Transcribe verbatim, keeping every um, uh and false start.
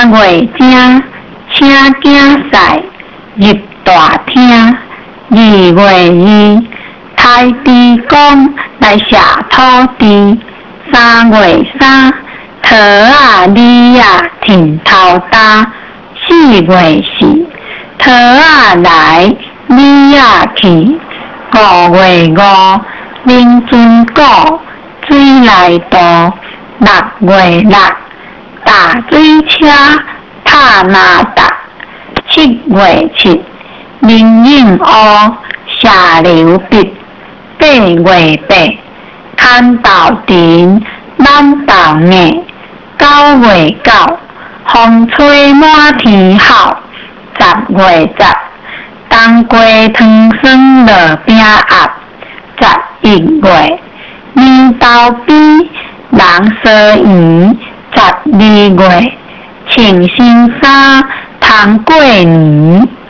三月正，请囝婿入大厅。二月二，太地公来下土地。三月三，桃仔李仔ถิ่头搭。四月四，桃仔来李仔去。五月五，冷泉谷水来渡。六月六，大水车拍哪达。七月七，灵应乌下流笔。八月八，牵豆藤挽豆叶。九月九，风吹满天好。十月十，冬瓜糖霜落饼鸭。十一月，年豆边人踅圆。十二月，穿新衫通过年。